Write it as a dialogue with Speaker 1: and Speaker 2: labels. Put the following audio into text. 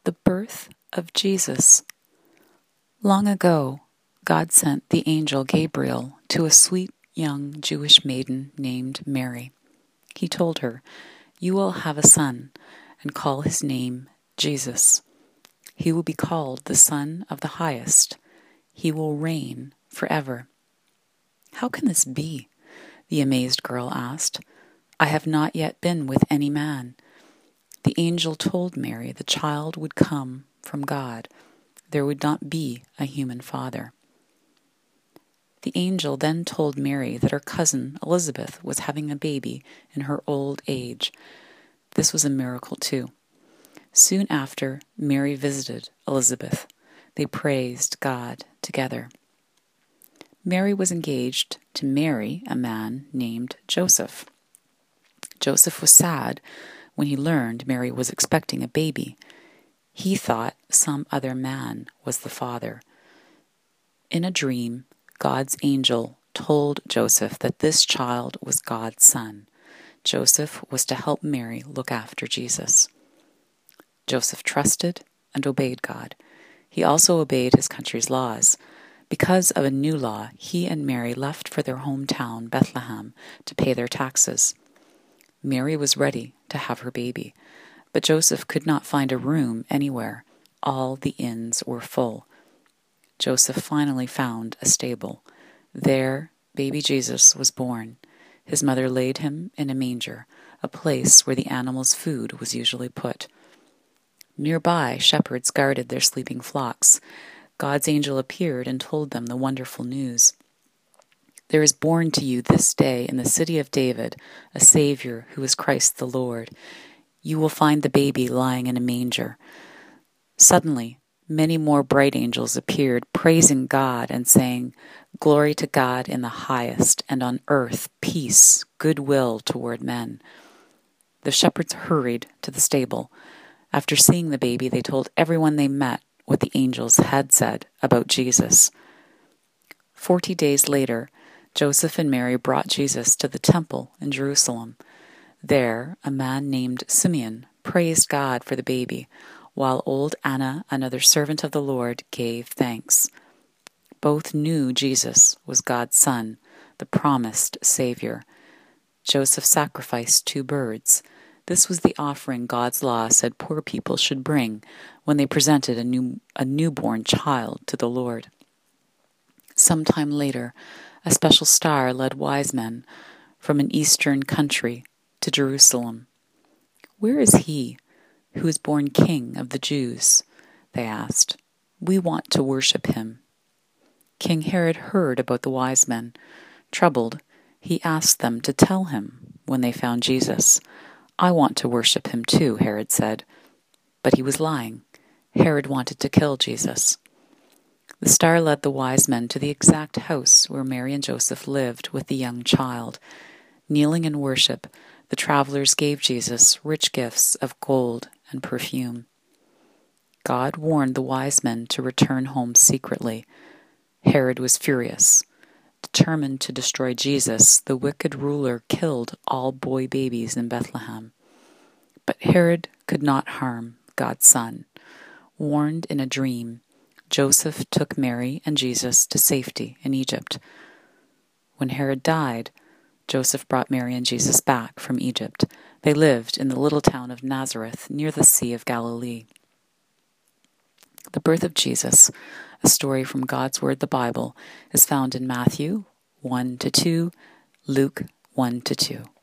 Speaker 1: The birth of Jesus. Long ago, God sent the angel Gabriel to a sweet young Jewish maiden named Mary. He told her, "You will have a son, and call his name Jesus. He will be called the Son of the Highest. He will reign forever." "How can this be?" the amazed girl asked. "I have not yet been with any man." The angel told Mary the child would come from God. There would not be a human father. The angel then told Mary that her cousin Elizabeth was having a baby in her old age. This was a miracle too. Soon after, Mary visited Elizabeth. They praised God together. Mary was engaged to marry a man named Joseph. Joseph was sad when he learned Mary was expecting a baby. He thought some other man was the father. In a dream, God's angel told Joseph that this child was God's son. Joseph was to help Mary look after Jesus. Joseph trusted and obeyed God. He also obeyed his country's laws. Because of a new law, he and Mary left for their hometown, Bethlehem, to pay their taxes. Mary was ready to have her baby, but Joseph could not find a room anywhere. All the inns were full. Joseph finally found a stable. There, baby Jesus was born. His mother laid him in a manger, a place where the animal's food was usually put. Nearby, shepherds guarded their sleeping flocks. God's angel appeared and told them the wonderful news. "There is born to you this day in the city of David a Savior who is Christ the Lord. You will find the baby lying in a manger." Suddenly, many more bright angels appeared, praising God and saying, "Glory to God in the highest, and on earth peace, goodwill toward men." The shepherds hurried to the stable. After seeing the baby, they told everyone they met what the angels had said about Jesus. 40 days later, Joseph and Mary brought Jesus to the temple in Jerusalem. There, a man named Simeon praised God for the baby, while old Anna, another servant of the Lord, gave thanks. Both knew Jesus was God's son, the promised Savior. Joseph sacrificed 2 birds. This was the offering God's law said poor people should bring when they presented a newborn child to the Lord. Sometime later, a special star led wise men from an eastern country to Jerusalem. "Where is he who is born King of the Jews?" they asked. "We want to worship him." King Herod heard about the wise men. Troubled, he asked them to tell him when they found Jesus. "I want to worship him too," Herod said. But he was lying. Herod wanted to kill Jesus. The star led the wise men to the exact house where Mary and Joseph lived with the young child. Kneeling in worship, the travelers gave Jesus rich gifts of gold and perfume. God warned the wise men to return home secretly. Herod was furious. Determined to destroy Jesus, the wicked ruler killed all boy babies in Bethlehem. But Herod could not harm God's son. Warned in a dream, Joseph took Mary and Jesus to safety in Egypt. When Herod died, Joseph brought Mary and Jesus back from Egypt. They lived in the little town of Nazareth near the Sea of Galilee. The birth of Jesus, a story from God's Word, the Bible, is found in Matthew 1-2, Luke 1-2.